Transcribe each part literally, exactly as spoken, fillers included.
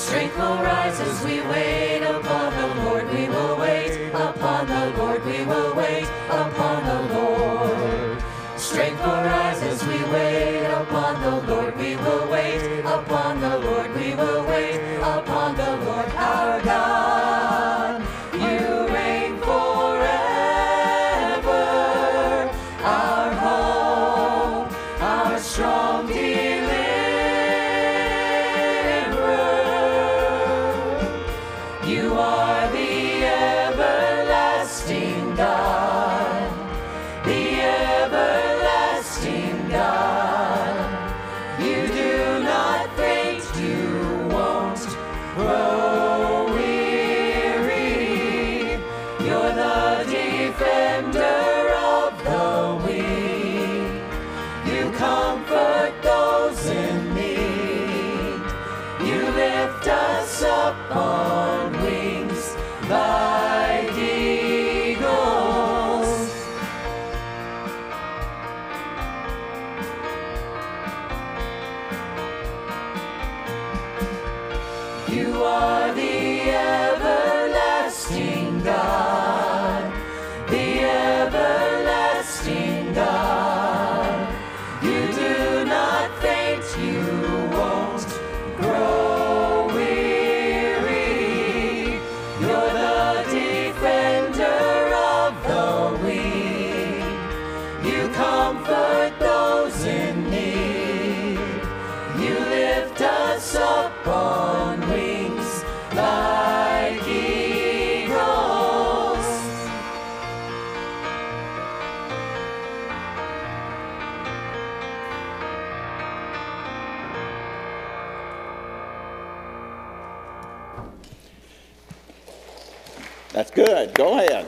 Strength will rise as we wait upon the Lord. We will wait upon the Lord. We will wait upon the Lord. Strength will rise as we wait upon the Lord. We will wait upon the Lord. We will wait upon the Lord our God. You reign forever, our hope, our strong deliverer. You are the everlasting God, the everlasting God. You do not faint, you won't grow weary. You're the defender of the weak. You comfort those in need. You lift us up on wings like eagles. You are the everlasting God, the everlasting God. You do not faint, you won't grow weary. You're the defender of the weak. You comfort those in need. You lift us up on wings like eagles. That's good. Go ahead.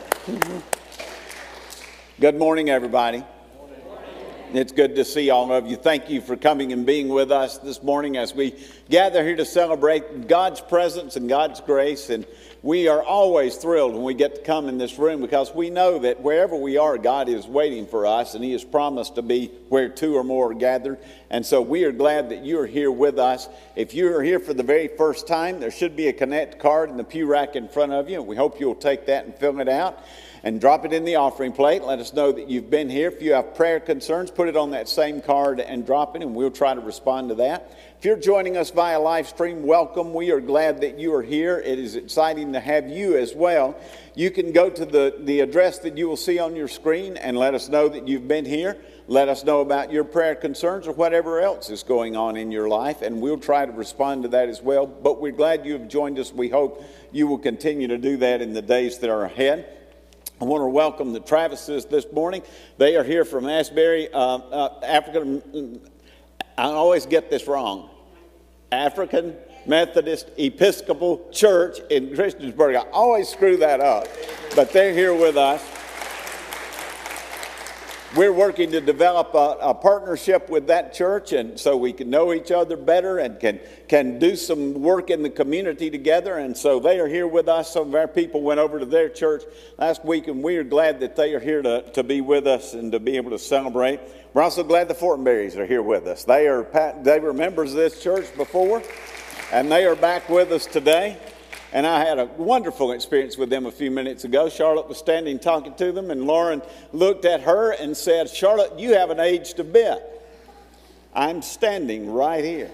Good morning, everybody. It's good to see all of you. Thank you for coming and being with us this morning as we gather here to celebrate God's presence and God's grace. And we are always thrilled when we get to come in this room because we know that wherever we are, God is waiting for us, and He has promised to be where two or more are gathered. And so we are glad that you are here with us. If you are here for the very first time, there should be a Connect card in the pew rack in front of you, and we hope you'll take that and fill it out and drop it in the offering plate. Let us know that you've been here. If you have prayer concerns, put it on that same card and drop it, and we'll try to respond to that. If you're joining us via live stream, welcome. We are glad that you are here. It is exciting to have you as well. You can go to the, the address that you will see on your screen and let us know that you've been here. Let us know about your prayer concerns or whatever else is going on in your life, and we'll try to respond to that as well. But we're glad you have joined us. We hope you will continue to do that in the days that are ahead. I want to welcome the Travises this morning. They are here from Asbury, uh, uh, African, I always get this wrong, African Methodist Episcopal Church in Christiansburg. I always screw that up, but they're here with us. We're working to develop a, a partnership with that church, and so we can know each other better and can, can do some work in the community together. And so they are here with us. Some of our people went over to their church last week, and we are glad that they are here to, to be with us and to be able to celebrate. We're also glad the Fortenberrys are here with us. They are they were members of this church before, and they are back with us today. And I had a wonderful experience with them a few minutes ago. Charlotte was standing talking to them, and Lauren looked at her and said, "Charlotte, you haven't aged a bit." I'm standing right here.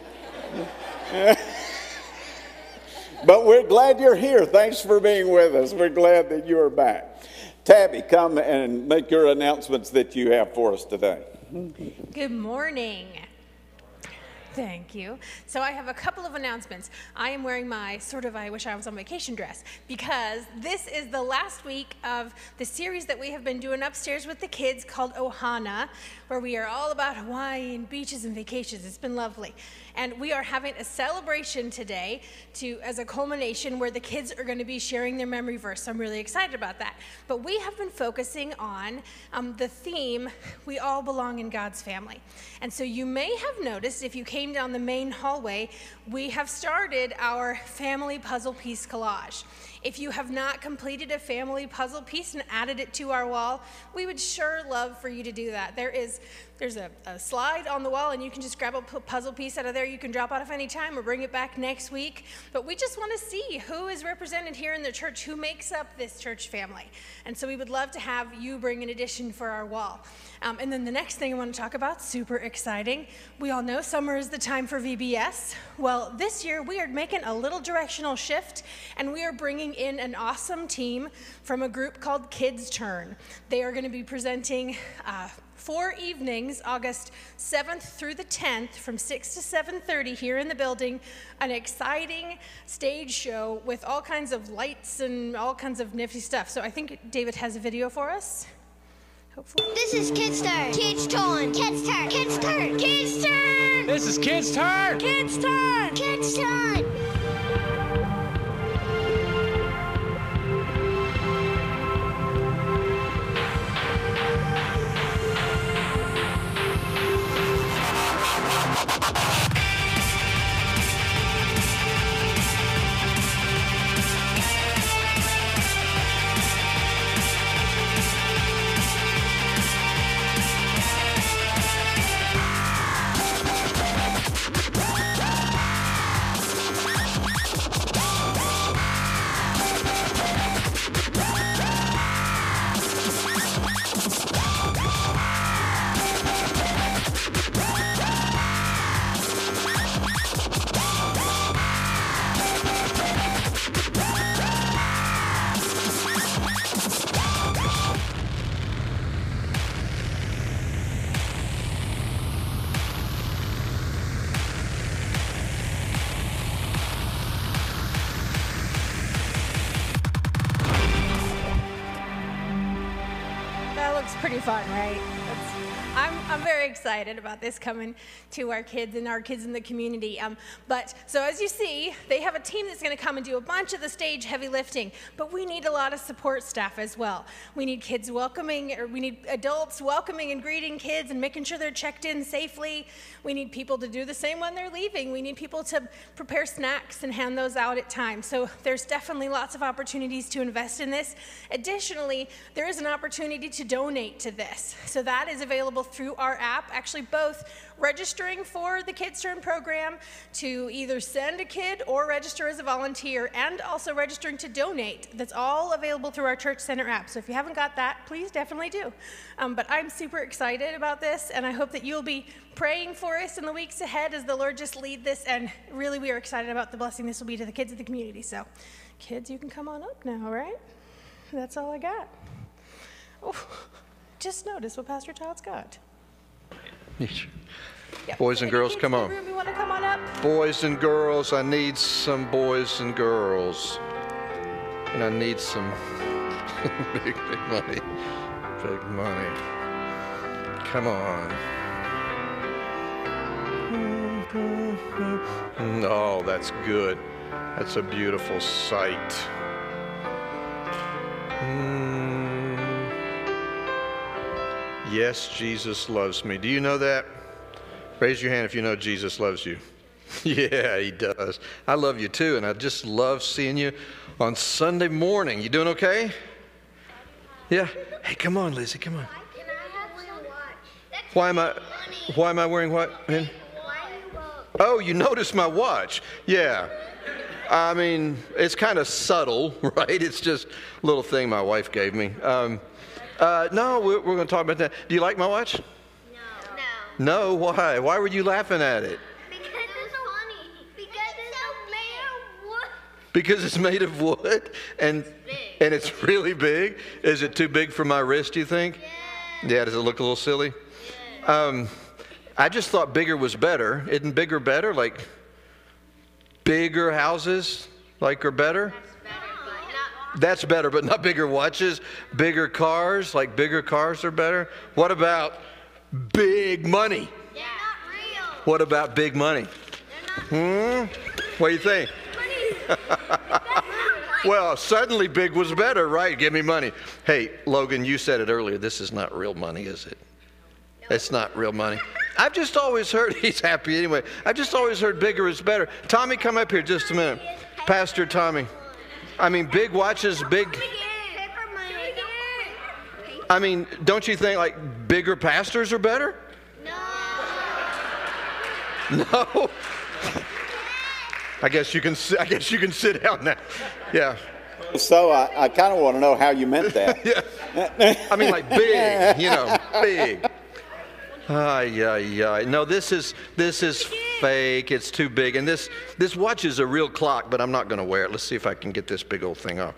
But we're glad you're here. Thanks for being with us. We're glad that you are back. Tabby, come and make your announcements that you have for us today. Good morning. Thank you. So I have a couple of announcements. I am wearing my sort of I wish I was on vacation dress because this is the last week of the series that we have been doing upstairs with the kids called Ohana, where we are all about Hawaii and beaches and vacations. It's been lovely. And we are having a celebration today to as a culmination where the kids are going to be sharing their memory verse. So I'm really excited about that. But we have been focusing on um, the theme, we all belong in God's family. And so you may have noticed if you came down the main hallway, we have started our family puzzle piece collage. If you have not completed a family puzzle piece and added it to our wall, we would sure love for you to do that. There is there's a, a slide on the wall, and you can just grab a pu- puzzle piece out of there. You can drop off any time or bring it back next week. But we just want to see who is represented here in the church, who makes up this church family. And so we would love to have you bring an addition for our wall. Um, and then the next thing I want to talk about, super exciting. We all know summer is the time for V B S. Well, this year we are making a little directional shift, and we are bringing in an awesome team from a group called Kids Turn. They are going to be presenting uh, four evenings, August seventh through the tenth, from six to seven thirty here in the building, an exciting stage show with all kinds of lights and all kinds of nifty stuff. So I think David has a video for us. Hopefully. This is Kids Turn. Kids Turn. Kids Turn. Kids Turn. Kids Turn. This is Kids Turn. Kids Turn. Kids Turn. Pretty fun, right? That's, I'm, I'm very excited about this coming to our kids and our kids in the community. Um, but so as you see, they have a team that's going to come and do a bunch of the stage heavy lifting, but we need a lot of support staff as well. We need kids welcoming, or we need adults welcoming and greeting kids and making sure they're checked in safely. We need people to do the same when they're leaving. We need people to prepare snacks and hand those out at times. So there's definitely lots of opportunities to invest in this. Additionally, there is an opportunity to donate to this. So that is available through our app, actually both registering for the Kids Turn program to either send a kid or register as a volunteer, and also registering to donate. That's all available through our Church Center app. So if you haven't got that, please definitely do. Um, but I'm super excited about this, and I hope that you'll be praying for us in the weeks ahead as the Lord just lead this. And really, we are excited about the blessing this will be to the kids of the community. So kids, you can come on up now, all right? That's all I got. Oh, just notice what Pastor Todd's got. Yep. Boys and girls, come on. You want to come on up? Boys and girls, I need some boys and girls. And I need some big, big money. Big money. Come on. Oh, that's good. That's a beautiful sight. Mm. Yes, Jesus loves me. Do you know that? Raise your hand if you know Jesus loves you. Yeah, he does. I love you too, and I just love seeing you on Sunday morning. You doing okay? Yeah. Hey, come on, Lizzie, come on. Can I have some watch? Why am I, why am I wearing what? Man? Oh, you noticed my watch. Yeah. I mean, it's kind of subtle, right? It's just a little thing my wife gave me. Um, uh, no, we're, we're going to talk about that. Do you like my watch? No. No, why? Why were you laughing at it? Because it's funny. Because it's so made of wood. Because it's made of wood, and and it's really big. Is it too big for my wrist, do you think? Yeah. Yeah, does it look a little silly? Yeah. Um, I just thought bigger was better. Isn't bigger better? Like bigger houses, like are better? That's better, but not bigger watches. Bigger cars, like bigger cars are better. What about big money? They're not real. What about big money? They're not. Hmm? What do you think? Money. Well, suddenly big was better, right? Give me money. Hey, Logan, you said it earlier. This is not real money, is it? It's not real money. I've just always heard, he's happy anyway. I've just always heard bigger is better. Tommy, come up here just a minute. Pastor Tommy. I mean, big watches, big. I mean, don't you think like bigger pastors are better? No. I guess you can. I guess you can sit down now. Yeah. So I, I kind of want to know how you meant that. Yeah. I mean, like big. You know, big. Ay, ay, ay. No, this is this is fake. It's too big. And this this watch is a real clock, but I'm not going to wear it. Let's see if I can get this big old thing off.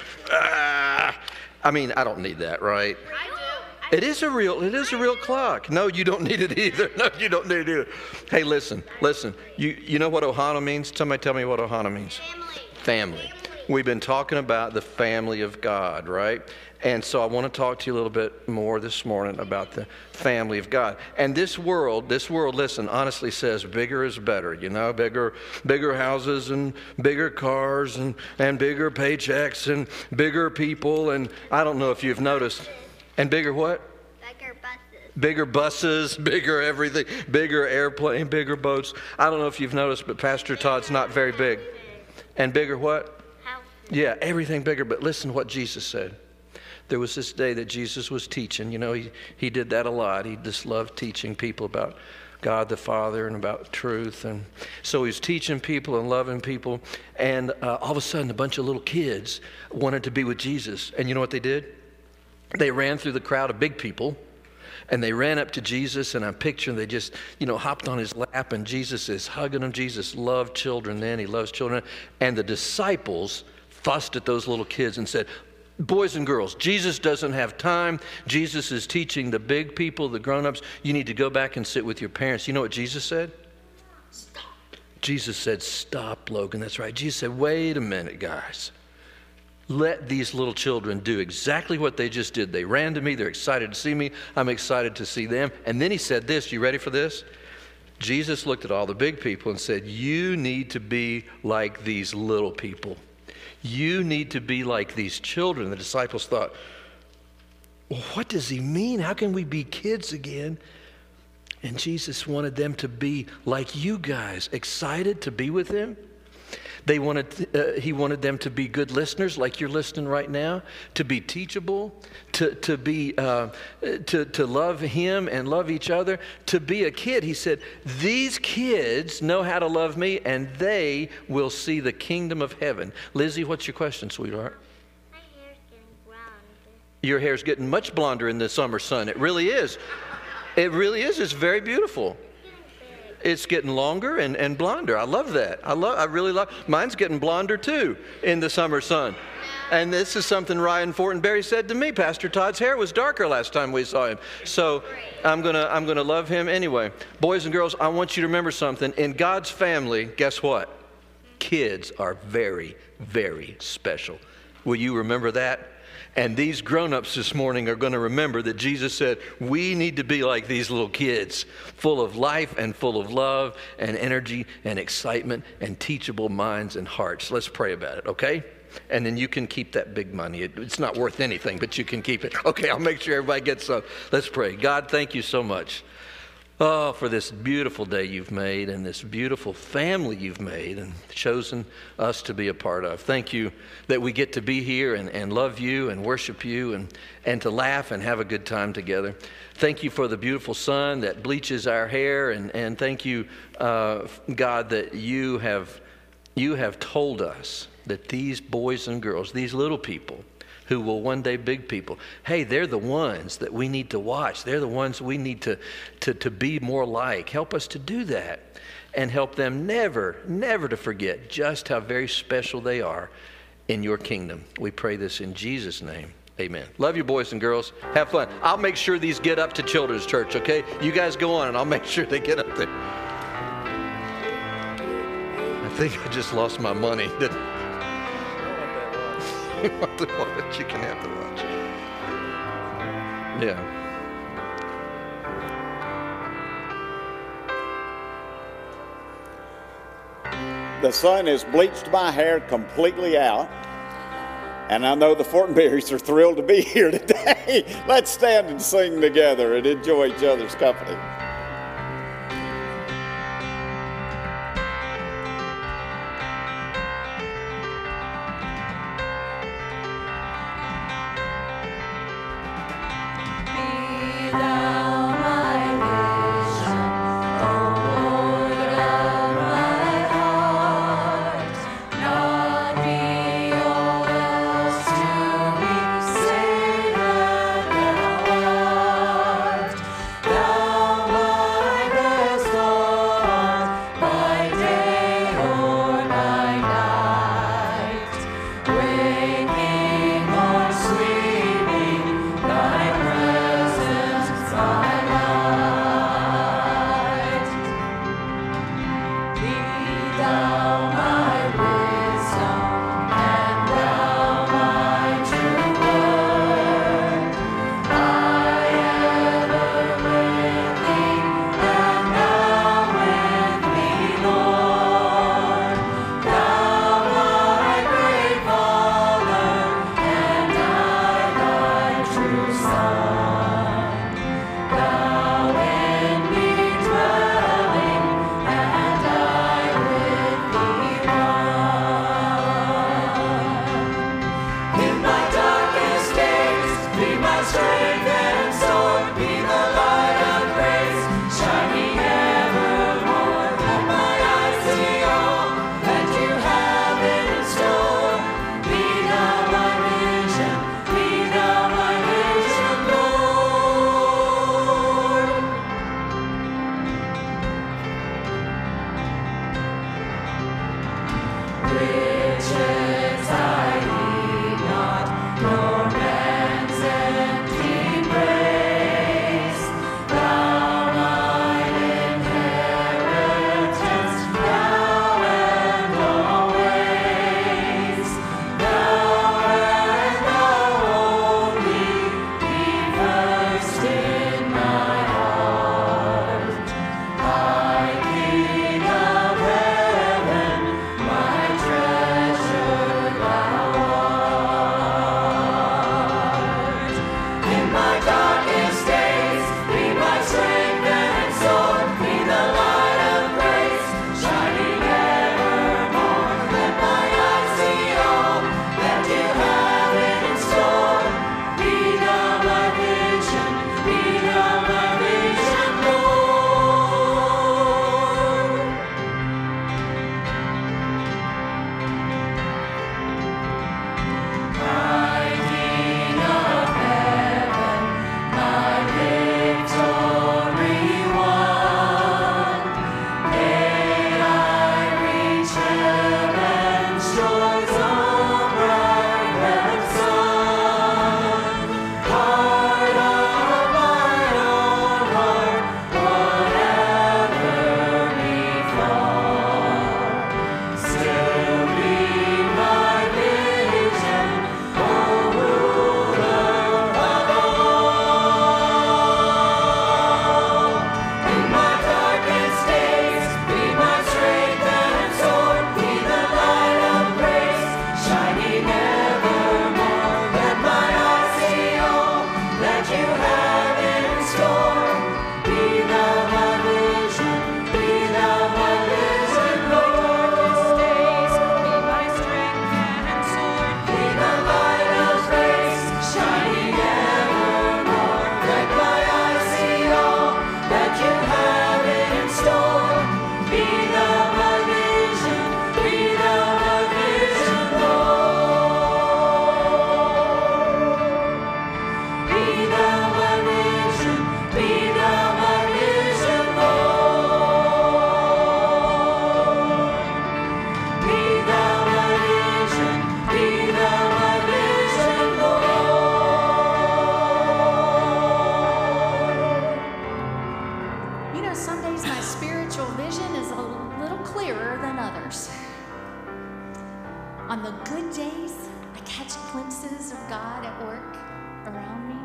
Ah, I mean, I don't need that, right? I do. It is a real, it is a real clock. No, you don't need it either. No, you don't need it either. Hey, listen, listen. You you know what Ohana means? Somebody tell me what Ohana means. Family. Family. We've been talking about the family of God, right? And so I want to talk to you a little bit more this morning about the family of God. And this world, this world, listen, honestly says bigger is better, you know, bigger bigger houses and bigger cars and, and bigger paychecks and bigger people. And I don't know if you've noticed. And bigger what? Bigger buses. Bigger buses, bigger everything, bigger airplane, bigger boats. I don't know if you've noticed, but Pastor Todd's not very big. And bigger what? Houses. Yeah, everything bigger. But listen to what Jesus said. There was this day that Jesus was teaching. You know, he, he did that a lot. He just loved teaching people about God the Father and about truth. And so he was teaching people and loving people. And uh, all of a sudden, a bunch of little kids wanted to be with Jesus. And you know what they did? They ran through the crowd of big people, and they ran up to Jesus, and I'm picturing they just, you know, hopped on his lap, and Jesus is hugging them. Jesus loved children then. He loves children. And the disciples fussed at those little kids and said, boys and girls, Jesus doesn't have time. Jesus is teaching the big people, the grown-ups. You need to go back and sit with your parents. You know what Jesus said? Stop. Jesus said, stop, Logan. That's right. Jesus said, wait a minute, guys. Let these little children do exactly what they just did. They ran to me. They're excited to see me. I'm excited to see them. And then he said this. You ready for this? Jesus looked at all the big people and said, you need to be like these little people. You need to be like these children. The disciples thought, well, what does he mean? How can we be kids again? And Jesus wanted them to be like you guys, excited to be with him. They wanted, uh, he wanted them to be good listeners, like you're listening right now, to be teachable, to to be uh, to to love him and love each other, to be a kid. He said, "These kids know how to love me, and they will see the kingdom of heaven." Lizzie, what's your question, sweetheart? My hair's getting blonde. Your hair's getting much blonder in the summer sun. It really is. It really is. It's very beautiful. It's getting longer and, and blonder. I love that. I love. I really love. Mine's getting blonder too in the summer sun. And this is something Ryan Fortenberry said to me. Pastor Todd's hair was darker last time we saw him. So I'm gonna I'm gonna love him anyway. Boys and girls, I want you to remember something. In God's family, guess what? Kids are very, very special. Will you remember that? And these grown-ups this morning are going to remember that Jesus said, we need to be like these little kids, full of life and full of love and energy and excitement and teachable minds and hearts. Let's pray about it, okay? And then you can keep that big money. It, it's not worth anything, but you can keep it. Okay, I'll make sure everybody gets some. Let's pray. God, thank you so much. Oh, for this beautiful day you've made and this beautiful family you've made and chosen us to be a part of. Thank you that we get to be here and, and love you and worship you and, and to laugh and have a good time together. Thank you for the beautiful sun that bleaches our hair. And, and thank you, uh, God, that you have, you have told us that these boys and girls, these little people, who will one day big people. Hey, they're the ones that we need to watch. They're the ones we need to, to, to be more like. Help us to do that and help them never, never to forget just how very special they are in your kingdom. We pray this in Jesus' name. Amen. Love you, boys and girls. Have fun. I'll make sure these get up to Children's Church, okay? You guys go on and I'll make sure they get up there. I think I just lost my money. You want the watch, you can have the watch. Yeah. The sun has bleached my hair completely out, and I know the Fortenberrys are thrilled to be here today. Let's stand and sing together and enjoy each other's company. Be thou my vision, O Lord of On the good days, I catch glimpses of God at work around me.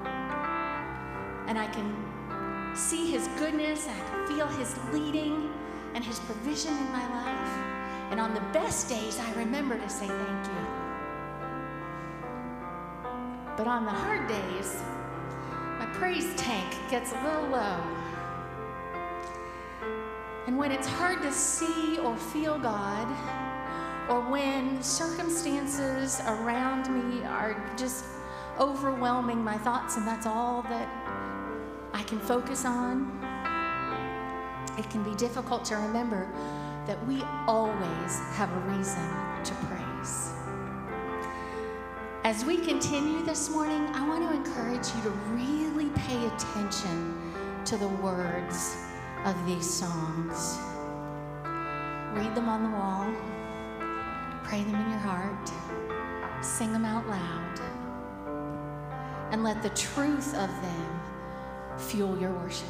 And I can see his goodness, and I can feel his leading and his provision in my life. And on the best days, I remember to say thank you. But on the hard days, my praise tank gets a little low. And when it's hard to see or feel God, or when circumstances around me are just overwhelming my thoughts and that's all that I can focus on, it can be difficult to remember that we always have a reason to praise. As we continue this morning, I want to encourage you to really pay attention to the words of these songs. Read them on the wall. Pray them in your heart. Sing them out loud. And let the truth of them fuel your worship.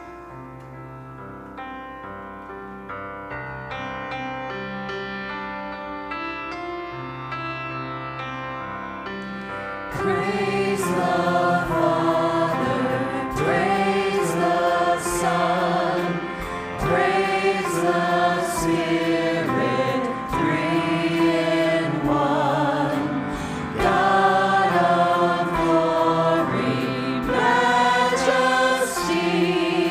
Praise the Father, praise the Son, praise the Spirit, three in one. God of glory, majesty,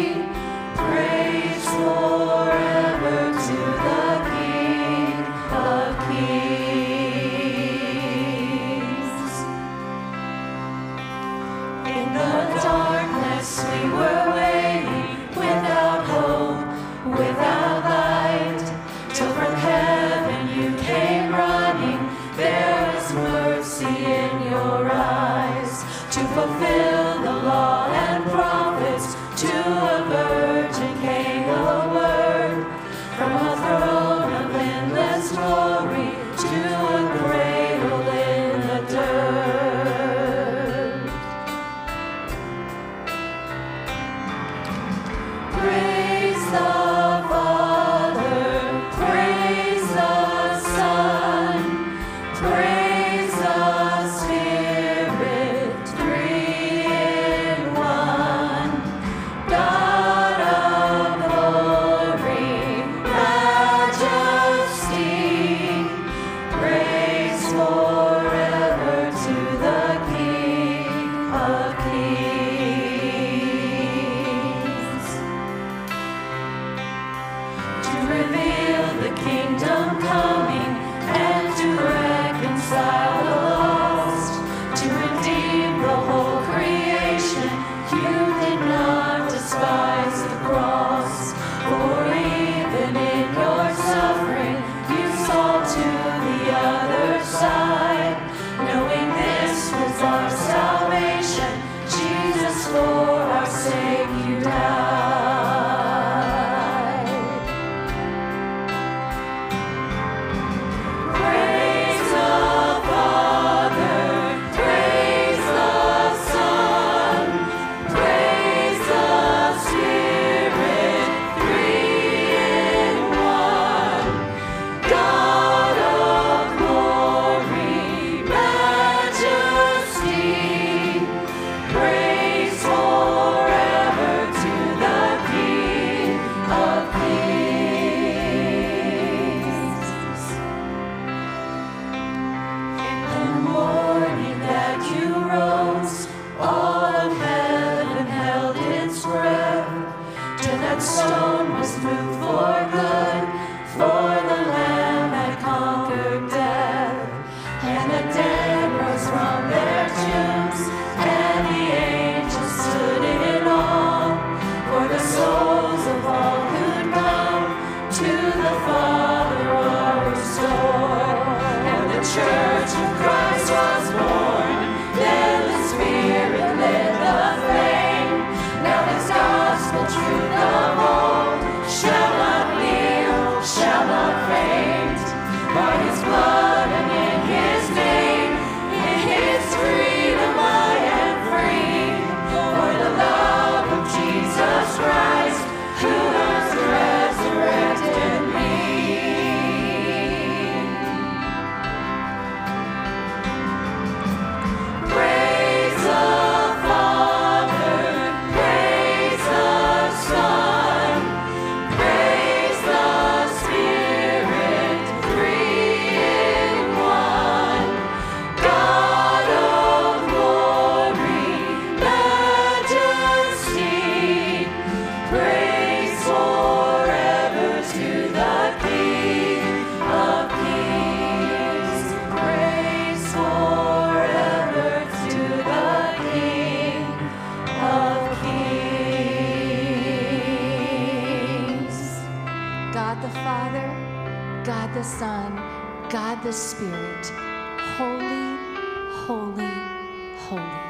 the Son, God the Spirit. Holy, holy, holy.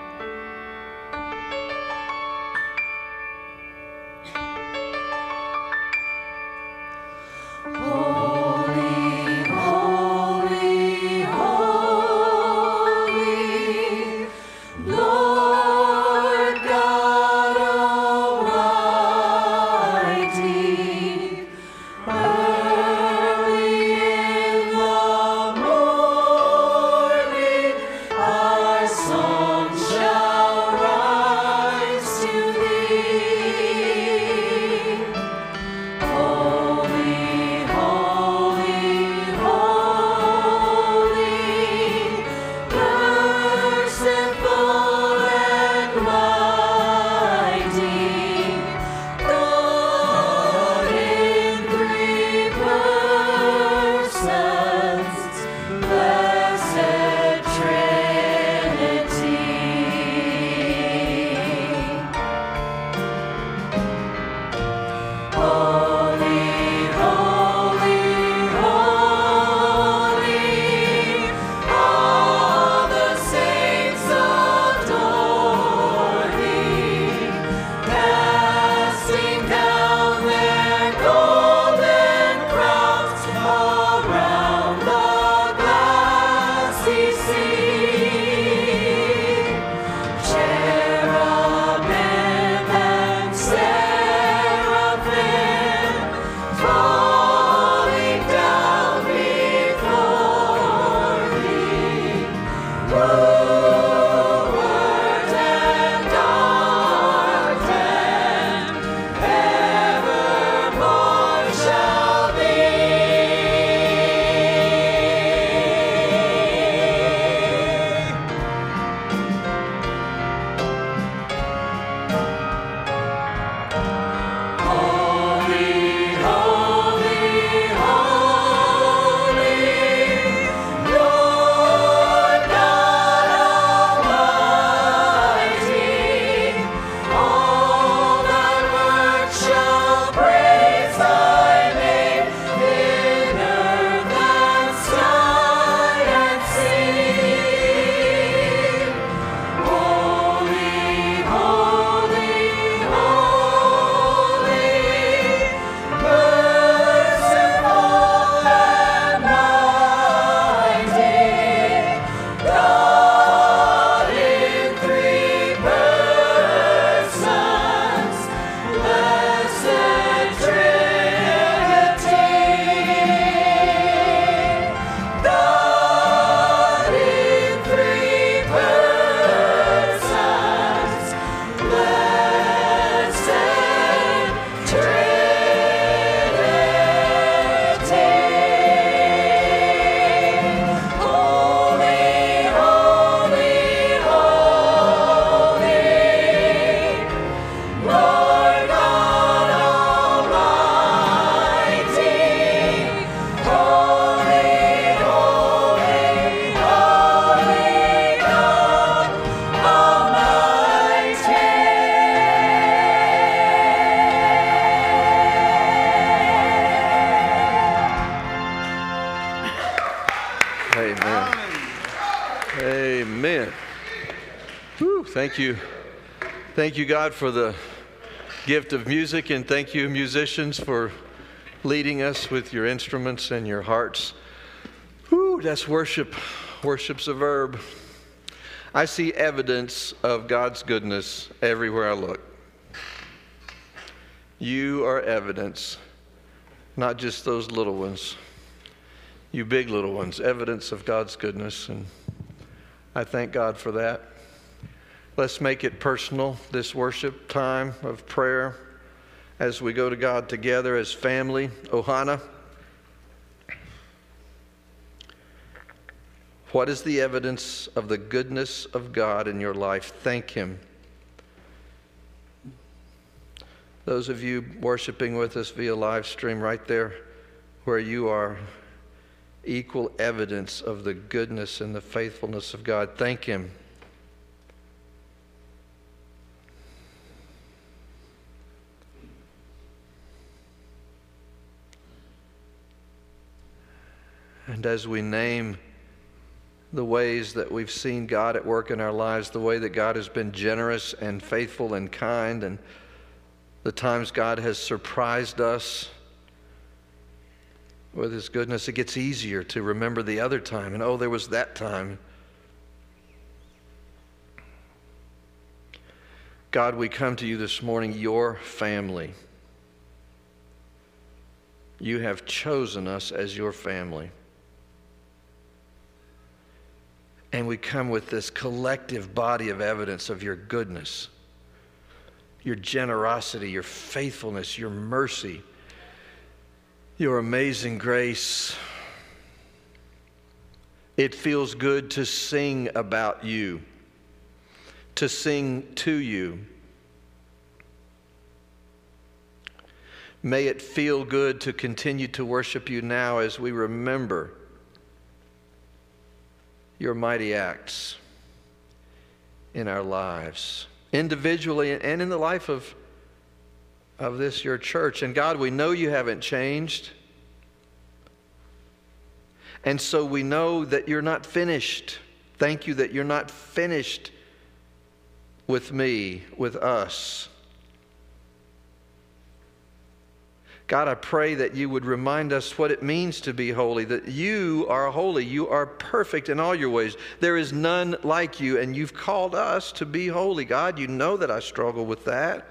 Thank you. Thank you, God, for the gift of music, and thank you, musicians, for leading us with your instruments and your hearts. Whew, that's worship. Worship's a verb. I see evidence of God's goodness everywhere I look. You are evidence, not just those little ones. You big little ones, evidence of God's goodness, and I thank God for that. Let's make it personal, this worship time of prayer, as we go to God together as family. Ohana, what is the evidence of the goodness of God in your life? Thank Him. Those of you worshiping with us via live stream, right there where you are, equal evidence of the goodness and the faithfulness of God. Thank Him. And as we name the ways that we've seen God at work in our lives, the way that God has been generous and faithful and kind, and the times God has surprised us with His goodness, it gets easier to remember the other time. And oh, there was that time. God, we come to you this morning, your family. You have chosen us as your family. And we come with this collective body of evidence of your goodness, your generosity, your faithfulness, your mercy, your amazing grace. It feels good to sing about you, to sing to you. May it feel good to continue to worship you now as we remember your mighty acts in our lives, individually and in the life of, of this, your church. And God, we know you haven't changed. And so we know that you're not finished. Thank you that you're not finished with me, with us. God, I pray that you would remind us what it means to be holy, that you are holy. You are perfect in all your ways. There is none like you, and you've called us to be holy. God, you know that I struggle with that.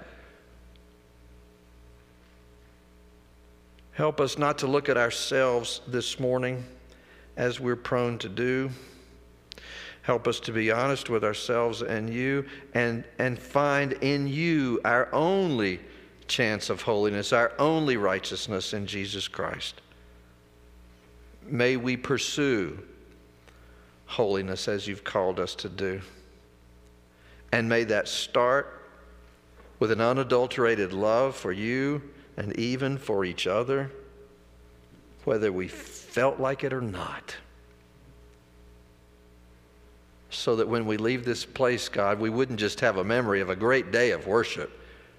Help us not to look at ourselves this morning as we're prone to do. Help us to be honest with ourselves and you, and, and find in you our only chance of holiness, our only righteousness in Jesus Christ. May we pursue holiness as you've called us to do. And may that start with an unadulterated love for you and even for each other, whether we felt like it or not. So that when we leave this place, God, we wouldn't just have a memory of a great day of worship,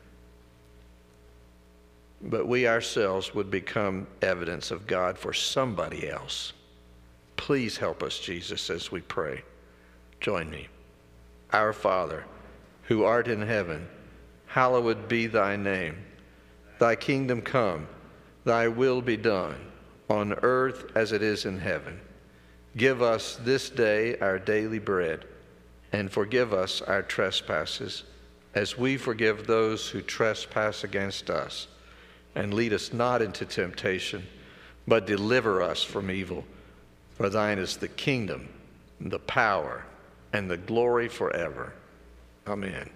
but we ourselves would become evidence of God for somebody else. Please help us, Jesus, as we pray. Join me. Our Father, who art in heaven, hallowed be thy name. Thy kingdom come, thy will be done, on earth as it is in heaven. Give us this day our daily bread, and forgive us our trespasses, as we forgive those who trespass against us. And lead us not into temptation, but deliver us from evil. For thine is the kingdom, the power, and the glory forever. Amen.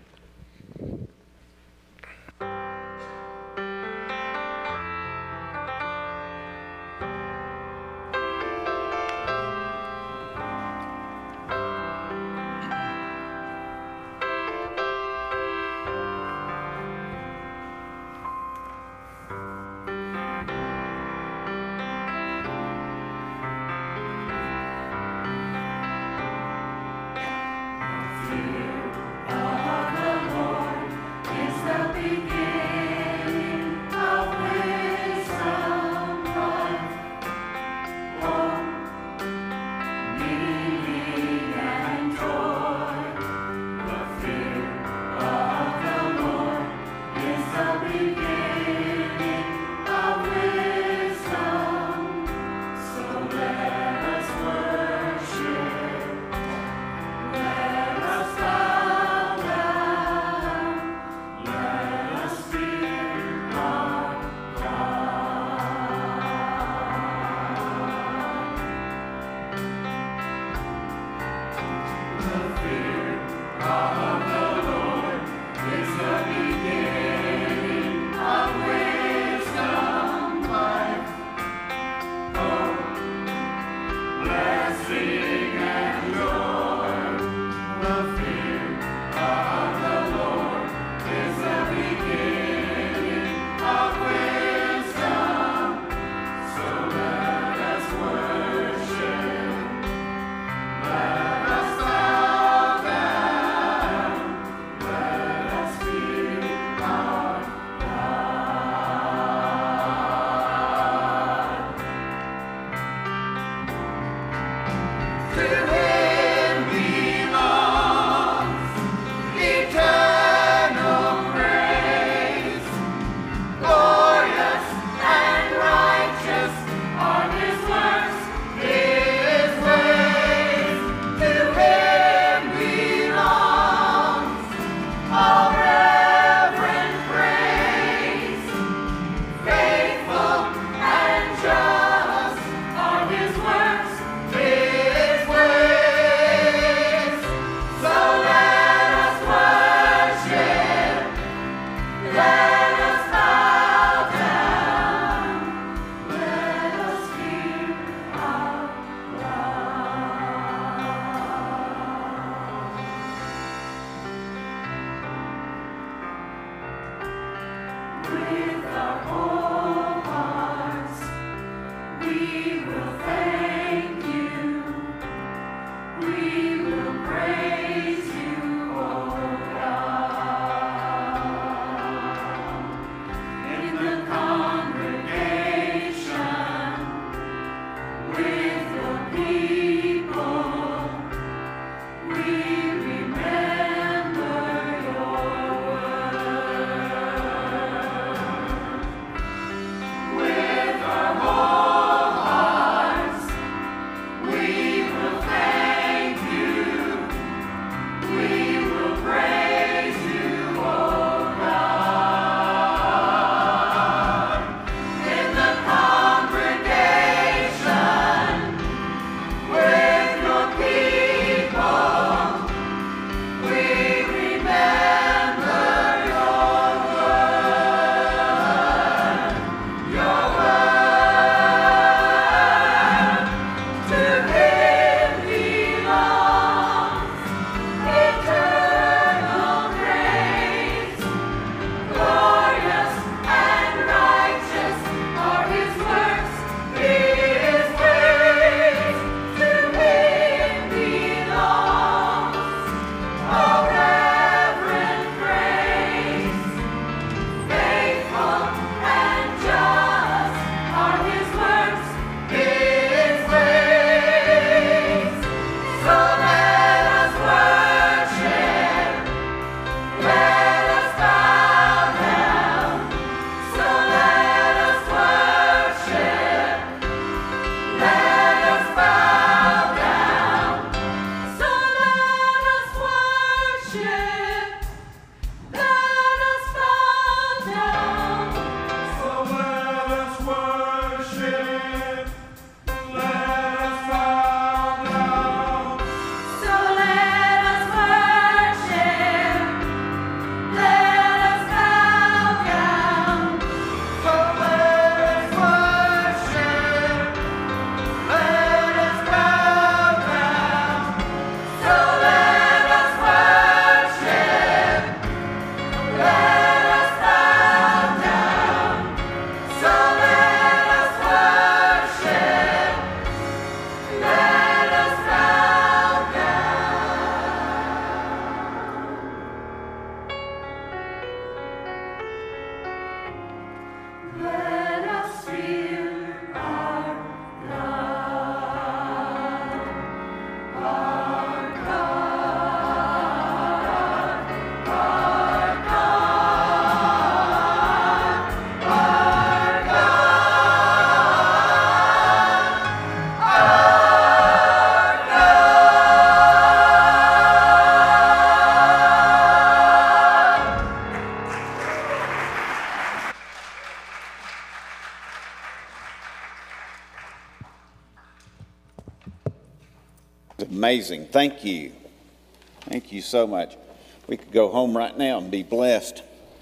Amazing. Thank you. Thank you so much. We could go home right now and be blessed.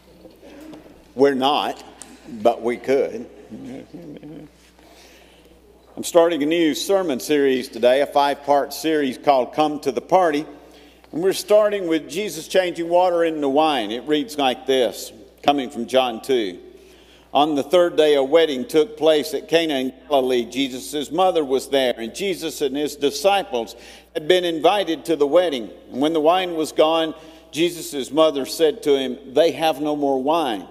We're not, but we could. I'm starting a new sermon series today, a five-part series called Come to the Party. And we're starting with Jesus changing water into wine. It reads like this, coming from John two. On the third day, a wedding took place at Cana in Galilee. Jesus' mother was there, and Jesus and his disciples had been invited to the wedding. And when the wine was gone, Jesus' mother said to him, "They have no more wine."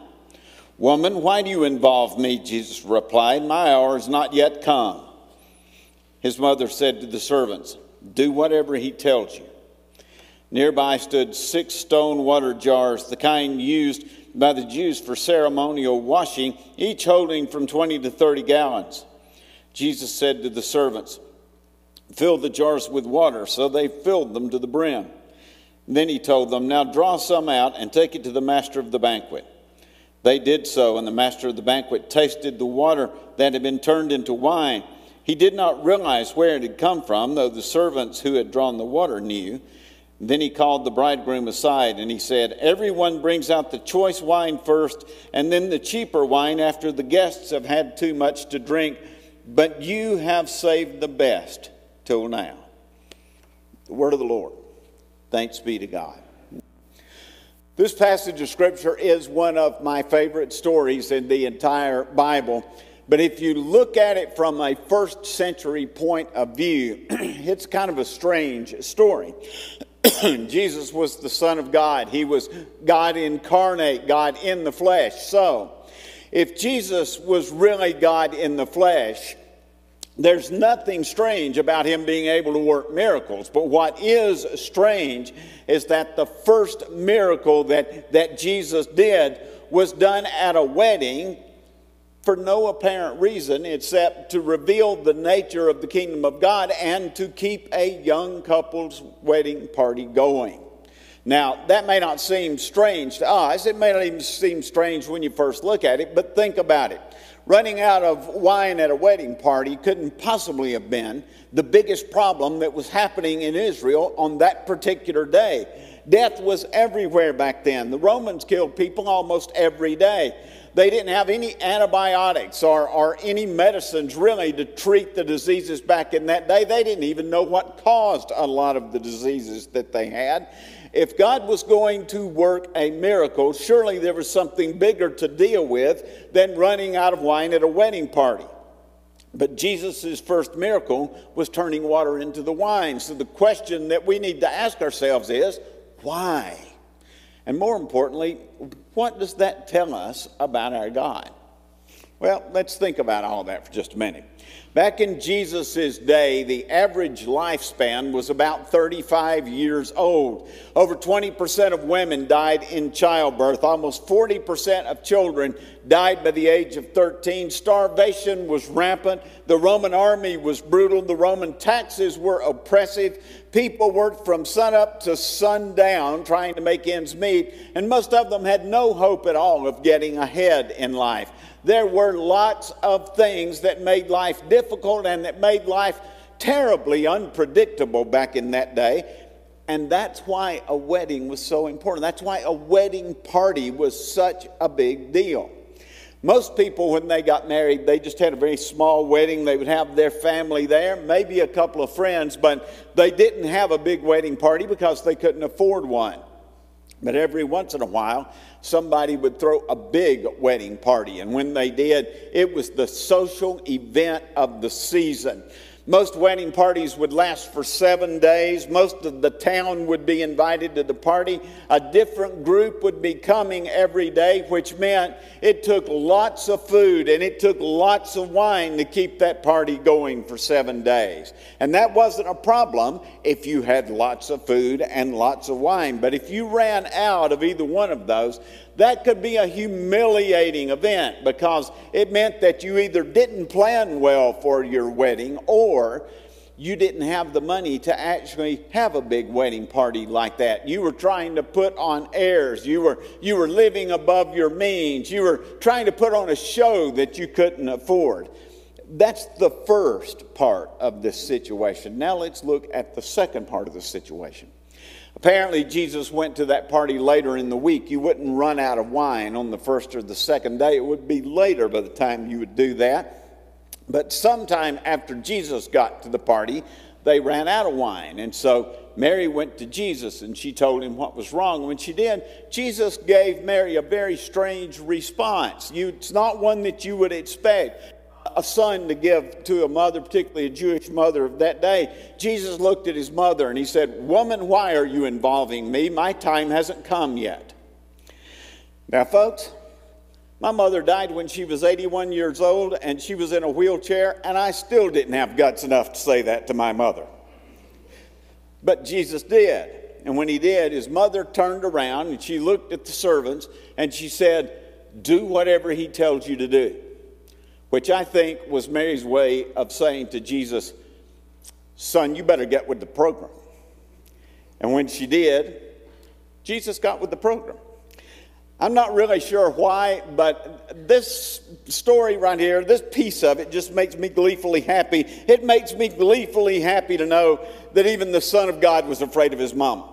"Woman, why do you involve me?" Jesus replied, "My hour is not yet come." His mother said to the servants, "Do whatever he tells you." Nearby stood six stone water jars, the kind used by the Jews for ceremonial washing, each holding from twenty to thirty gallons. Jesus said to the servants, "Fill the jars with water." So they filled them to the brim. Then he told them, "Now draw some out and take it to the master of the banquet." They did so, and the master of the banquet tasted the water that had been turned into wine. He did not realize where it had come from, though the servants who had drawn the water knew. Then he called the bridegroom aside, and he said, "Everyone brings out the choice wine first, and then the cheaper wine after the guests have had too much to drink. But you have saved the best till now." The word of the Lord. Thanks be to God. This passage of Scripture is one of my favorite stories in the entire Bible. But if you look at it from a first century point of view, it's kind of a strange story. Jesus was the Son of God. He was God incarnate, God in the flesh. So, if Jesus was really God in the flesh, there's nothing strange about him being able to work miracles. But what is strange is that the first miracle that, that Jesus did was done at a wedding for no apparent reason except to reveal the nature of the kingdom of God and to keep a young couple's wedding party going. Now, that may not seem strange to us. It may not even seem strange when you first look at it, but think about it. Running out of wine at a wedding party couldn't possibly have been the biggest problem that was happening in Israel on that particular day. Death was everywhere back then. The Romans killed people almost every day. They didn't have any antibiotics or, or any medicines really to treat the diseases back in that day. They didn't even know what caused a lot of the diseases that they had. If God was going to work a miracle, surely there was something bigger to deal with than running out of wine at a wedding party. But Jesus' first miracle was turning water into the wine. So the question that we need to ask ourselves is, why? And more importantly, what does that tell us about our God? Well, let's think about all that for just a minute. Back in Jesus' day, the average lifespan was about thirty-five years old. Over twenty percent of women died in childbirth. Almost forty percent of children died by the age of thirteen. Starvation was rampant. The Roman army was brutal. The Roman taxes were oppressive. People worked from sunup to sundown trying to make ends meet, and most of them had no hope at all of getting ahead in life. There were lots of things that made life difficult and that made life terribly unpredictable back in that day. And that's why a wedding was so important. That's why a wedding party was such a big deal. Most people, when they got married, they just had a very small wedding. They would have their family there, maybe a couple of friends, but they didn't have a big wedding party because they couldn't afford one. But every once in a while, somebody would throw a big wedding party. And when they did, it was the social event of the season. Most wedding parties would last for seven days. Most of the town would be invited to the party. A different group would be coming every day, which meant it took lots of food and it took lots of wine to keep that party going for seven days. And that wasn't a problem if you had lots of food and lots of wine. But if you ran out of either one of those, that could be a humiliating event because it meant that you either didn't plan well for your wedding or you didn't have the money to actually have a big wedding party like that. You were trying to put on airs. You were, you were living above your means. You were trying to put on a show that you couldn't afford. That's the first part of this situation. Now let's look at the second part of the situation. Apparently, Jesus went to that party later in the week. You wouldn't run out of wine on the first or the second day. It would be later by the time you would do that. But sometime after Jesus got to the party, they ran out of wine. And so Mary went to Jesus and she told him what was wrong. When she did, Jesus gave Mary a very strange response. You, it's not one that you would expect a son to give to a mother, particularly a Jewish mother of that day. Jesus looked at his mother and he said, "Woman, why are you involving me? My time hasn't come yet." Now, folks, My mother died when she was eighty-one years old, and she was in a wheelchair, and I still didn't have guts enough to say that to my mother. But Jesus did. And when he did, his mother turned around, and she looked at the servants, and she said, "Do whatever he tells you to do," which I think was Mary's way of saying to Jesus, "Son, you better get with the program." And when she did, Jesus got with the program. I'm not really sure why, but this story right here, this piece of it just makes me gleefully happy. It makes me gleefully happy to know that even the Son of God was afraid of his mama.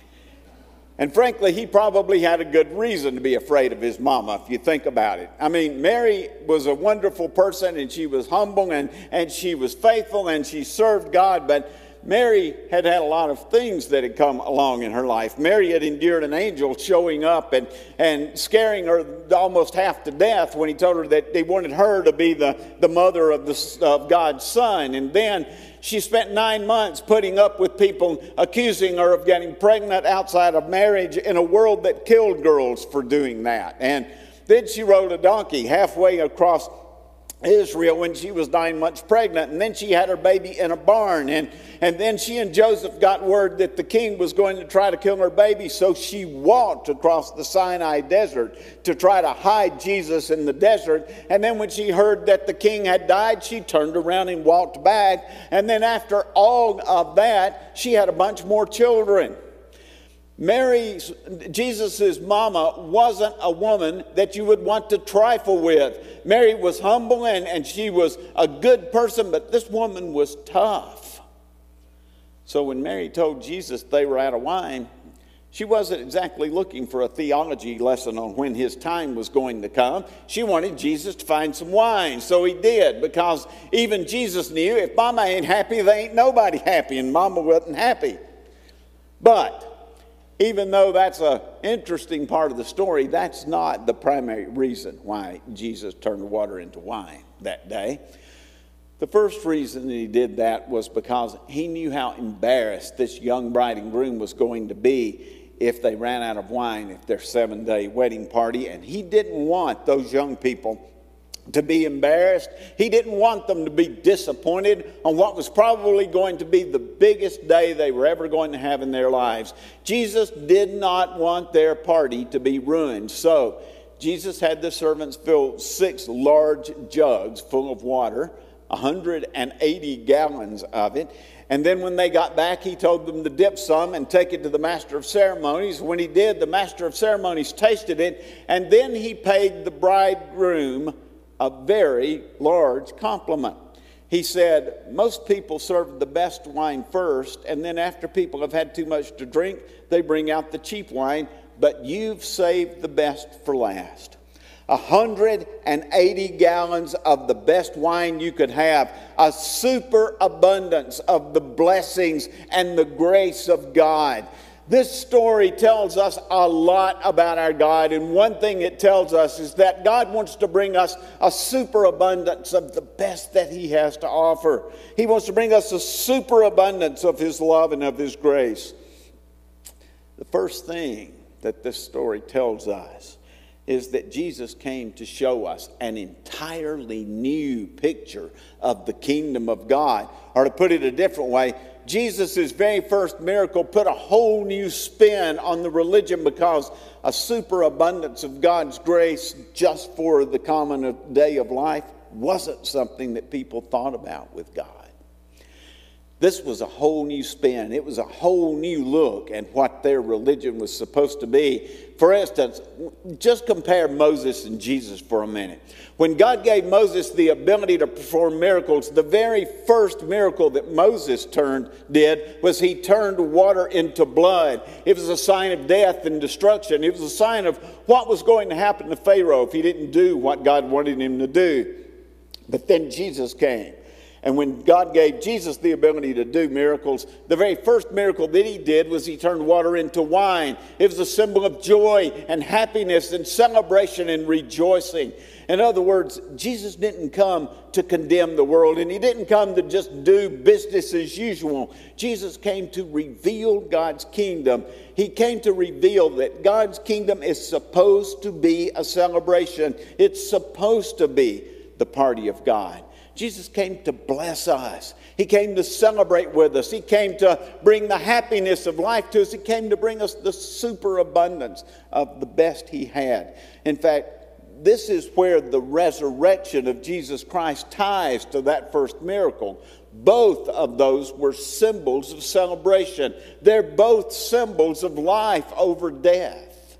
And frankly, he probably had a good reason to be afraid of his mama, if you think about it. I mean, Mary was a wonderful person, and she was humble, and, and she was faithful, and she served God, but Mary had had a lot of things that had come along in her life. Mary had endured an angel showing up and, and scaring her almost half to death when he told her that they wanted her to be the, the mother of, the, of God's son. And then she spent nine months putting up with people accusing her of getting pregnant outside of marriage in a world that killed girls for doing that. And then she rode a donkey halfway across Israel when she was nine months pregnant, and then she had her baby in a barn, and, and then she and Joseph got word that the king was going to try to kill her baby, so she walked across the Sinai desert to try to hide Jesus in the desert. And then when she heard that the king had died, she turned around and walked back, and then after all of that, she had a bunch more children. Mary, Jesus' mama, wasn't a woman that you would want to trifle with. Mary was humble and, and she was a good person, but this woman was tough. So when Mary told Jesus they were out of wine, she wasn't exactly looking for a theology lesson on when his time was going to come. She wanted Jesus to find some wine. So he did, because even Jesus knew if mama ain't happy, there ain't nobody happy, and mama wasn't happy. But even though that's an interesting part of the story, that's not the primary reason why Jesus turned water into wine that day. The first reason that he did that was because he knew how embarrassed this young bride and groom was going to be if they ran out of wine at their seven-day wedding party. And he didn't want those young people to be embarrassed. He didn't want them to be disappointed on what was probably going to be the biggest day they were ever going to have in their lives. Jesus did not want their party to be ruined. So Jesus had the servants fill six large jugs full of water, one hundred eighty gallons of it. And then when they got back, he told them to dip some and take it to the master of ceremonies. When he did, the master of ceremonies tasted it, and then he paid the bridegroom a very large compliment. He said, most people serve the best wine first, and then after people have had too much to drink, they bring out the cheap wine, but you've saved the best for last. one hundred eighty gallons of the best wine you could have, a superabundance of the blessings and the grace of God. This story tells us a lot about our God, and one thing it tells us is that God wants to bring us a superabundance of the best that he has to offer. He wants to bring us a superabundance of his love and of his grace. The first thing that this story tells us is that Jesus came to show us an entirely new picture of the kingdom of God. Or to put it a different way, Jesus' very first miracle put a whole new spin on the religion, because a superabundance of God's grace just for the common day of life wasn't something that people thought about with God. This was a whole new spin. It was a whole new look at what their religion was supposed to be. For instance, just compare Moses and Jesus for a minute. When God gave Moses the ability to perform miracles, the very first miracle that Moses turned did was he turned water into blood. It was a sign of death and destruction. It was a sign of what was going to happen to Pharaoh if he didn't do what God wanted him to do. But then Jesus came. And when God gave Jesus the ability to do miracles, the very first miracle that he did was he turned water into wine. It was a symbol of joy and happiness and celebration and rejoicing. In other words, Jesus didn't come to condemn the world, and he didn't come to just do business as usual. Jesus came to reveal God's kingdom. He came to reveal that God's kingdom is supposed to be a celebration. It's supposed to be the party of God. Jesus came to bless us. He came to celebrate with us. He came to bring the happiness of life to us. He came to bring us the superabundance of the best he had. In fact, this is where the resurrection of Jesus Christ ties to that first miracle. Both of those were symbols of celebration. They're both symbols of life over death.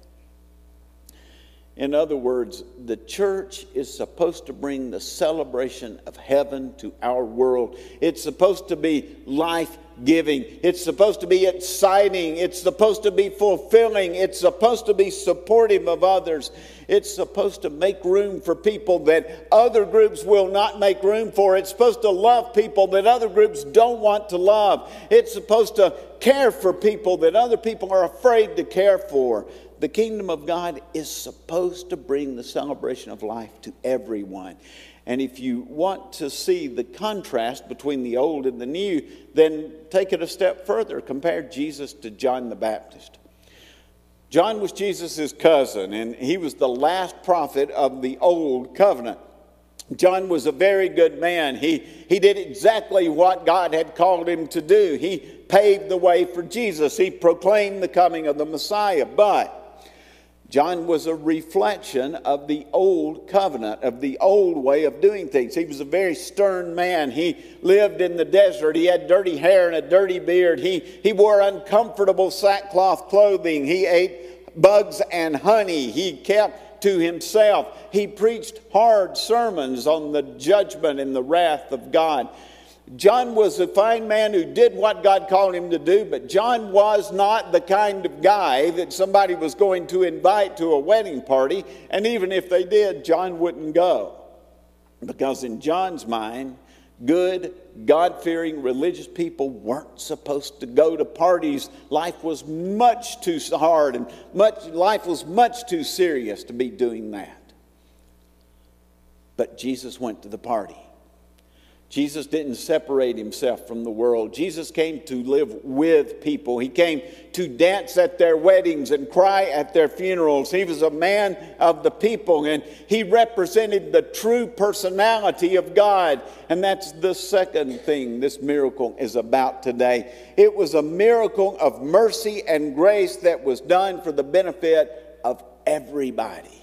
In other words, the church is supposed to bring the celebration of heaven to our world. It's supposed to be life-giving. It's supposed to be exciting. It's supposed to be fulfilling. It's supposed to be supportive of others. It's supposed to make room for people that other groups will not make room for. It's supposed to love people that other groups don't want to love. It's supposed to care for people that other people are afraid to care for. The kingdom of God is supposed to bring the celebration of life to everyone. And if you want to see the contrast between the old and the new, then take it a step further. Compare Jesus to John the Baptist. John was Jesus' cousin, and he was the last prophet of the old covenant. John was a very good man. He, he did exactly what God had called him to do. He paved the way for Jesus. He proclaimed the coming of the Messiah. But John was a reflection of the old covenant, of the old way of doing things. He was a very stern man. He lived in the desert. He had dirty hair and a dirty beard. He, he wore uncomfortable sackcloth clothing. He ate bugs and honey. He kept to himself. He preached hard sermons on the judgment and the wrath of God. John was a fine man who did what God called him to do, but John was not the kind of guy that somebody was going to invite to a wedding party, and even if they did, John wouldn't go. Because in John's mind, good, God-fearing, religious people weren't supposed to go to parties. Life was much too hard, and much life was much too serious to be doing that. But Jesus went to the party. Jesus didn't separate himself from the world. Jesus came to live with people. He came to dance at their weddings and cry at their funerals. He was a man of the people, and he represented the true personality of God. And that's the second thing this miracle is about today. It was a miracle of mercy and grace that was done for the benefit of everybody.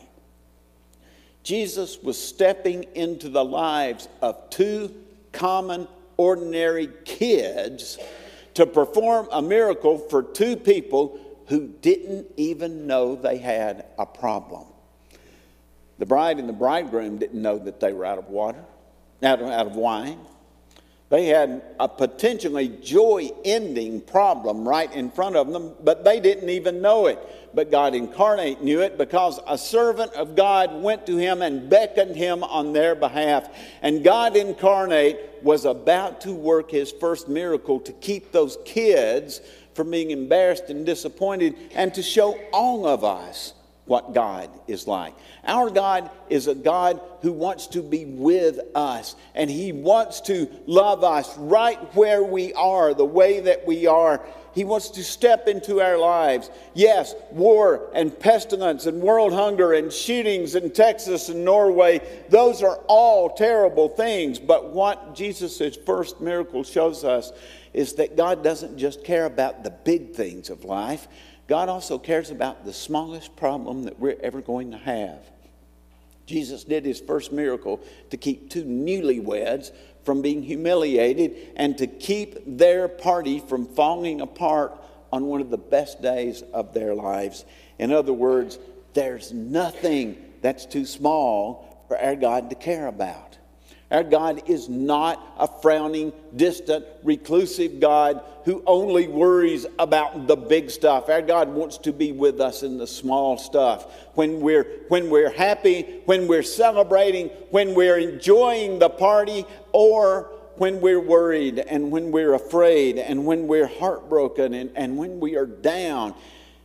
Jesus was stepping into the lives of two common, ordinary kids to perform a miracle for two people who didn't even know they had a problem. The bride and the bridegroom didn't know that they were out of water, out of, out of wine. They had a potentially joy-ending problem right in front of them, but they didn't even know it. But God incarnate knew it, because a servant of God went to him and beckoned him on their behalf. And God incarnate was about to work his first miracle to keep those kids from being embarrassed and disappointed, and to show all of us what God is like. Our God is a God who wants to be with us, and he wants to love us right where we are, the way that we are. He wants to step into our lives. Yes, war and pestilence and world hunger and shootings in Texas and Norway, those are all terrible things. But what Jesus' first miracle shows us is that God doesn't just care about the big things of life. God also cares about the smallest problem that we're ever going to have. Jesus did his first miracle to keep two newlyweds from being humiliated, and to keep their party from falling apart on one of the best days of their lives. In other words, there's nothing that's too small for our God to care about. Our God is not a frowning, distant, reclusive God who only worries about the big stuff. Our God wants to be with us in the small stuff. When we're, when we're happy, when we're celebrating, when we're enjoying the party, or when we're worried and when we're afraid and when we're heartbroken and, and when we are down.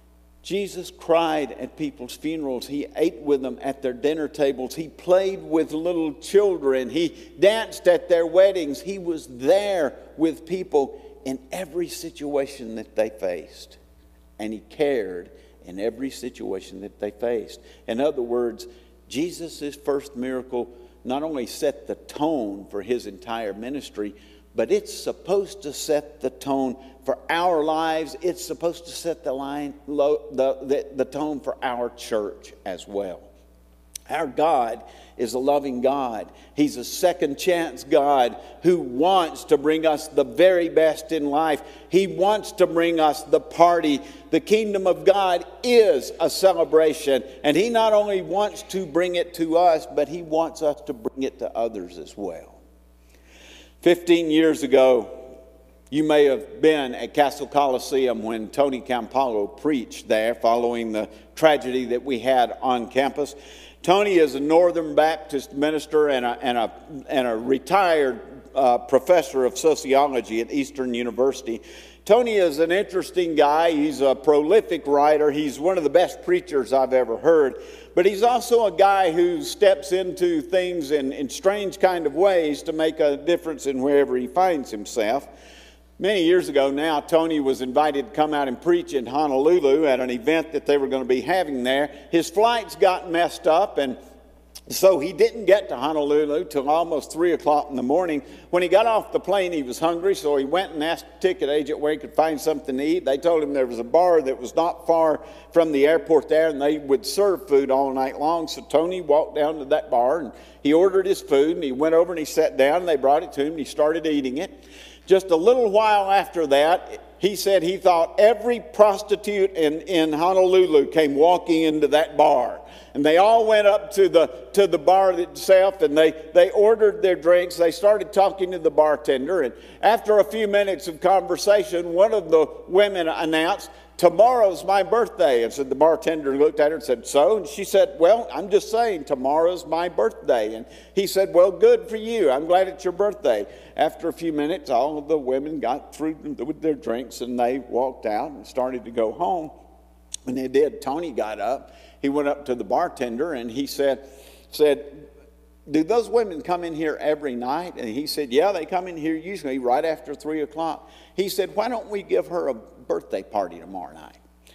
Jesus cried at people's funerals. He ate with them at their dinner tables. He played with little children. He danced at their weddings. He was there with people in every situation that they faced. And he cared in every situation that they faced. In other words, Jesus' first miracle not only set the tone for his entire ministry, but it's supposed to set the tone for our lives. It's supposed to set the line, the, the, the tone for our church as well. Our God is a loving God. He's a second chance God who wants to bring us the very best in life. He wants to bring us the party. The kingdom of God is a celebration. And he not only wants to bring it to us, but he wants us to bring it to others as well. Fifteen years ago, you may have been at Castle Coliseum when Tony Campolo preached there following the tragedy that we had on campus. Tony is a Northern Baptist minister and a, and a, and a retired uh, professor of sociology at Eastern University. Tony is an interesting guy. He's a prolific writer. He's one of the best preachers I've ever heard. But he's also a guy who steps into things in, in strange kind of ways to make a difference in wherever he finds himself. Many years ago now, Tony was invited to come out and preach in Honolulu at an event that they were going to be having there. His flights got messed up, and so he didn't get to Honolulu till almost three o'clock in the morning. When he got off the plane, he was hungry, so he went and asked the ticket agent where he could find something to eat. They told him there was a bar that was not far from the airport there, and they would serve food all night long. So Tony walked down to that bar, and he ordered his food, and he went over and he sat down, and they brought it to him, and he started eating it. Just a little while after that, he said he thought every prostitute in, in Honolulu came walking into that bar. And they all went up to the to the bar itself, and they, they ordered their drinks. They started talking to the bartender. And after a few minutes of conversation, one of the women announced, "Tomorrow's my birthday." And so the bartender looked at her and said, "So?" And she said, "Well, I'm just saying, tomorrow's my birthday." And he said, "Well, good for you. I'm glad it's your birthday." After a few minutes, all of the women got through with their drinks, and they walked out and started to go home. When they did, Tony got up. He went up to the bartender, and he said, said, "Do those women come in here every night?" And he said, "Yeah, they come in here usually right after three o'clock. He said, "Why don't we give her a birthday party tomorrow night?"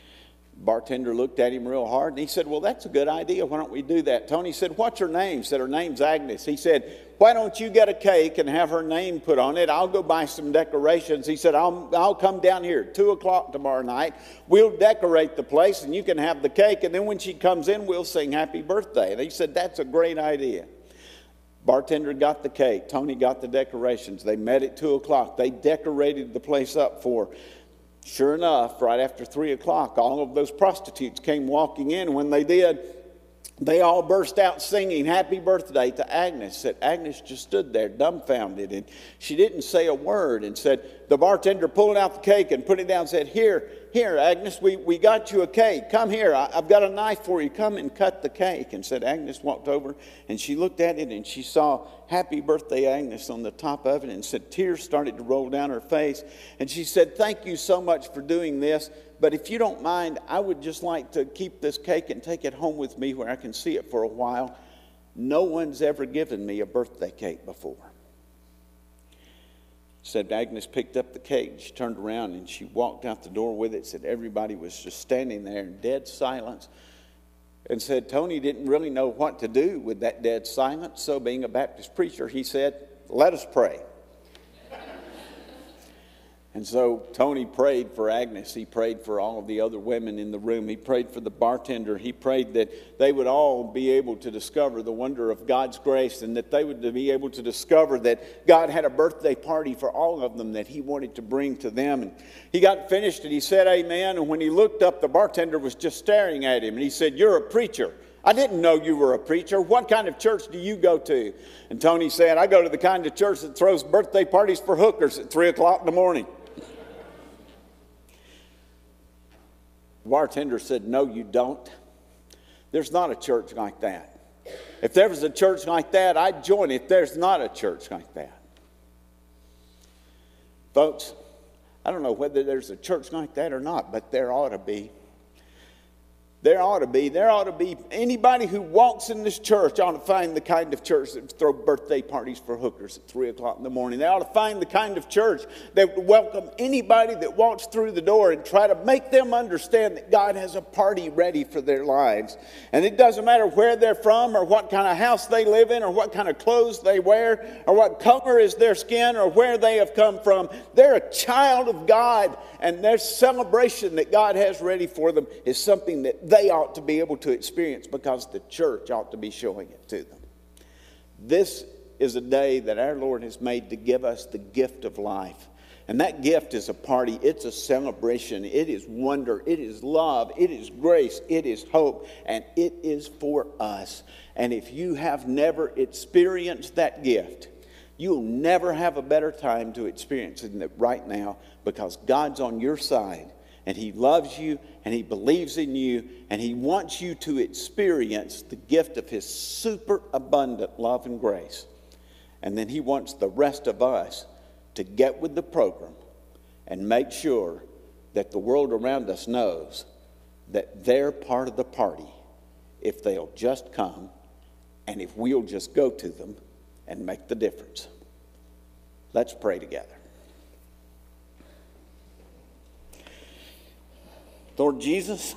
Bartender looked at him real hard, and he said, "Well, that's a good idea. Why don't we do that?" Tony said, "What's her name?" He said, "Her name's Agnes." He said, "Why don't you get a cake and have her name put on it? I'll go buy some decorations." He said, I'll, I'll come down here at two o'clock tomorrow night. We'll decorate the place, and you can have the cake, and then when she comes in, we'll sing happy birthday." And he said, "That's a great idea." Bartender got the cake. Tony got the decorations. They met at two o'clock. They decorated the place up for her. Sure enough, right after three o'clock, all of those prostitutes came walking in. When they did, they all burst out singing happy birthday to Agnes. And Agnes just stood there dumbfounded, and she didn't say a word. And said, the bartender pulled out the cake and put it down and said, here, here, Agnes, we, we got you a cake. Come here, I, I've got a knife for you. Come and cut the cake. And said, Agnes walked over, and she looked at it, and she saw happy birthday Agnes on the top of it, and said tears started to roll down her face. And she said, "Thank you so much for doing this, but if you don't mind, I would just like to keep this cake and take it home with me where I can see it for a while. No one's ever given me a birthday cake before." Said Agnes picked up the cake, she turned around and she walked out the door with it. Said everybody was just standing there in dead silence. And said Tony didn't really know what to do with that dead silence. So being a Baptist preacher, he said, "Let us pray." And so Tony prayed for Agnes. He prayed for all of the other women in the room. He prayed for the bartender. He prayed that they would all be able to discover the wonder of God's grace, and that they would be able to discover that God had a birthday party for all of them that he wanted to bring to them. And he got finished and he said amen. And when he looked up, the bartender was just staring at him. And he said, "You're a preacher. I didn't know you were a preacher. What kind of church do you go to?" And Tony said, "I go to the kind of church that throws birthday parties for hookers at three o'clock in the morning." The bartender said, "No, you don't. There's not a church like that. If there was a church like that, I'd join it. There's not a church like that." Folks, I don't know whether there's a church like that or not, but there ought to be. There ought to be. There ought to be. Anybody who walks in this church ought to find the kind of church that throw birthday parties for hookers at three o'clock in the morning. They ought to find the kind of church that would welcome anybody that walks through the door and try to make them understand that God has a party ready for their lives. And it doesn't matter where they're from or what kind of house they live in or what kind of clothes they wear or what color is their skin or where they have come from. They're a child of God, and their celebration that God has ready for them is something that they ought to be able to experience because the church ought to be showing it to them. This is a day that our Lord has made to give us the gift of life. And that gift is a party. It's a celebration. It is wonder. It is love. It is grace. It is hope. And it is for us. And if you have never experienced that gift, you'll never have a better time to experience it right now, because God's on your side. And He loves you, and He believes in you, and He wants you to experience the gift of His super abundant love and grace. And then He wants the rest of us to get with the program and make sure that the world around us knows that they're part of the party if they'll just come and if we'll just go to them and make the difference. Let's pray together. Lord Jesus,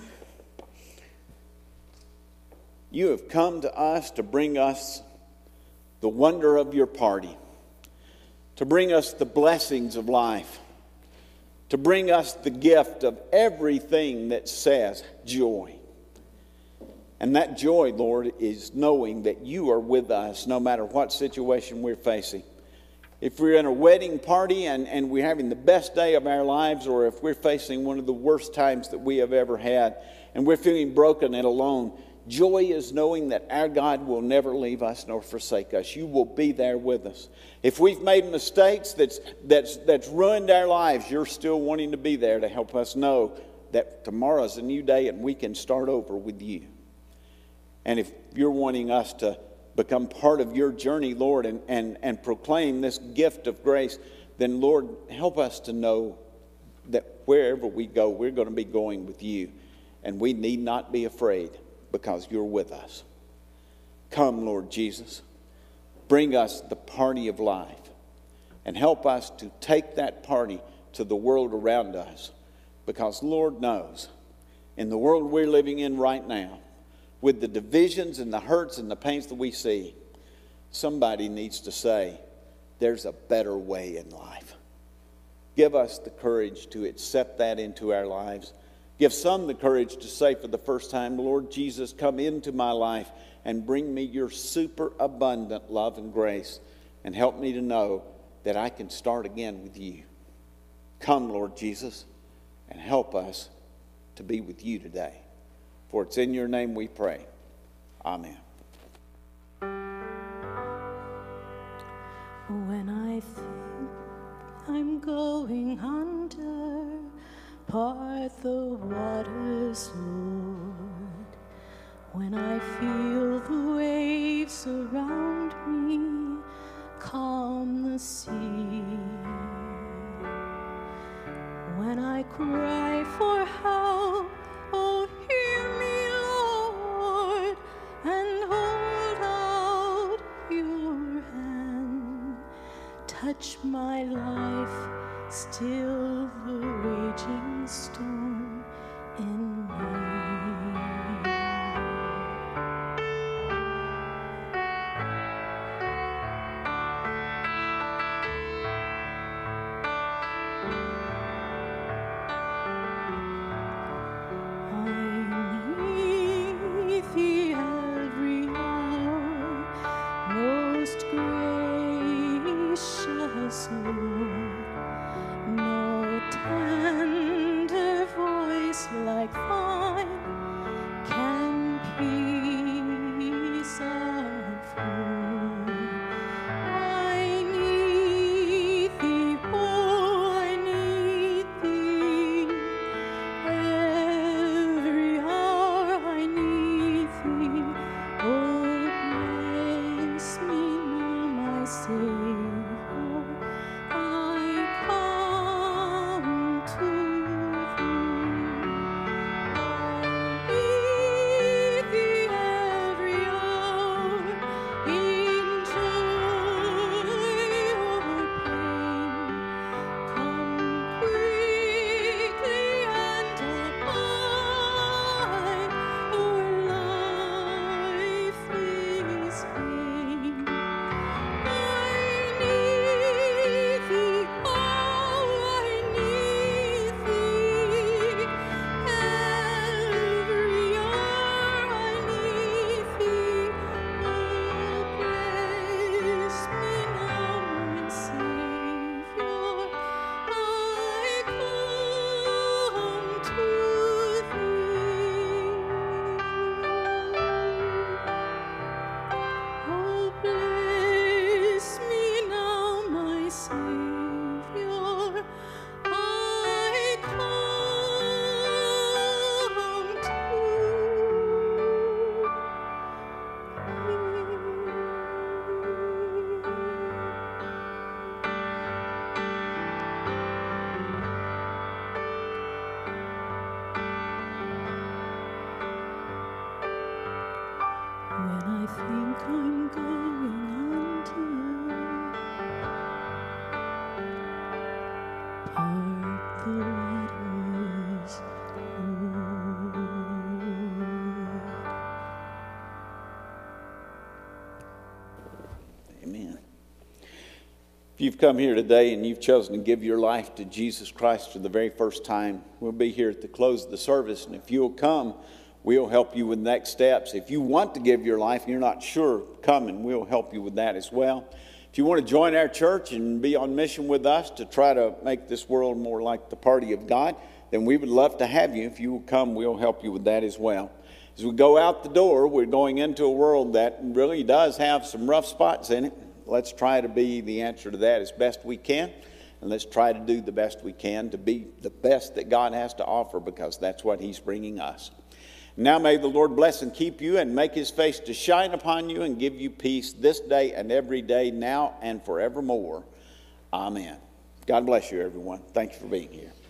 you have come to us to bring us the wonder of your party, to bring us the blessings of life, to bring us the gift of everything that says joy. And that joy, Lord, is knowing that you are with us no matter what situation we're facing. If we're in a wedding party and, and we're having the best day of our lives, or if we're facing one of the worst times that we have ever had and we're feeling broken and alone, joy is knowing that our God will never leave us nor forsake us. You will be there with us. If we've made mistakes that's, that's, that's ruined our lives, you're still wanting to be there to help us know that tomorrow's a new day and we can start over with you. And if you're wanting us to become part of your journey, Lord, and, and, and proclaim this gift of grace, then, Lord, help us to know that wherever we go, we're going to be going with you. And we need not be afraid because you're with us. Come, Lord Jesus. Bring us the party of life. And help us to take that party to the world around us. Because, Lord knows, in the world we're living in right now, with the divisions and the hurts and the pains that we see, somebody needs to say, there's a better way in life. Give us the courage to accept that into our lives. Give some the courage to say for the first time, Lord Jesus, come into my life and bring me your super abundant love and grace, and help me to know that I can start again with you. Come, Lord Jesus, and help us to be with you today. For it's in your name we pray. Amen. When I think I'm going under, part the waters, Lord. When I feel the waves surround me, calm the sea. When I cry for help, oh, hear me, Lord, and hold out your hand. Touch my life, still the raging storm in me. Lord, no tender voice like thine If you've come here today and you've chosen to give your life to Jesus Christ for the very first time, we'll be here at the close of the service. And if you'll come, we'll help you with next steps. If you want to give your life and you're not sure, come and we'll help you with that as well. If you want to join our church and be on mission with us to try to make this world more like the party of God, then we would love to have you. If you will come, we'll help you with that as well. As we go out the door, we're going into a world that really does have some rough spots in it. Let's try to be the answer to that as best we can. And let's try to do the best we can to be the best that God has to offer, because that's what he's bringing us. Now may the Lord bless and keep you and make his face to shine upon you and give you peace this day and every day, now and forevermore. Amen. God bless you, everyone. Thank you for being here.